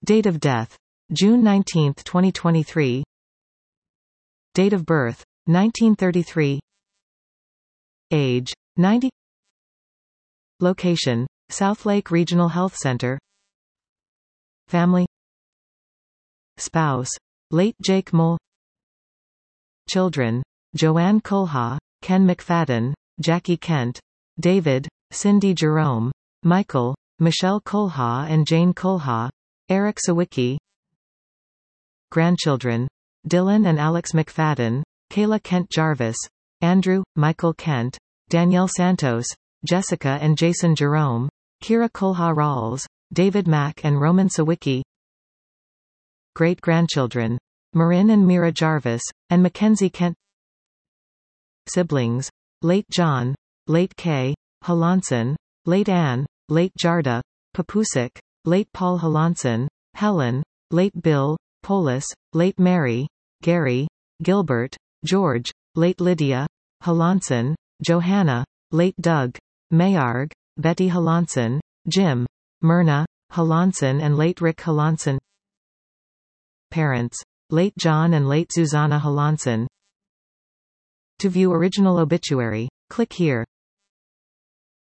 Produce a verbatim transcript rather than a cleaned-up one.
Date of death: June nineteenth, twenty twenty-three. Date of birth: nineteen thirty-three. Age: ninety. Location: Southlake Regional Health Center. Family. Spouse: late Jake Mole. Children: Joanne Kulha, Ken McFadden, Jackie Kent, David, Cindy Jerome, Michael, Michelle Kulha and Jane Kulha, Eric Sawicki. Grandchildren: Dylan and Alex McFadden, Kayla Kent Jarvis, Andrew, Michael Kent, Danielle Santos, Jessica and Jason Jerome, Kira Kulha Rawls, David Mack and Roman Sawicki. Great-grandchildren: Marin and Mira Jarvis, and Mackenzie Kent. Siblings: late John, late Kay, Halanson, late Anne, late Jarda, Papusik, late Paul Halanson, Helen, late Bill, Polis, late Mary, Gary, Gilbert, George, late Lydia, Halanson, Johanna, late Doug, Mayarg, Betty Halanson, Jim, Myrna, Halanson and late Rick Halanson. Parents: late John and late Susanna Halanson. To view original obituary, click here.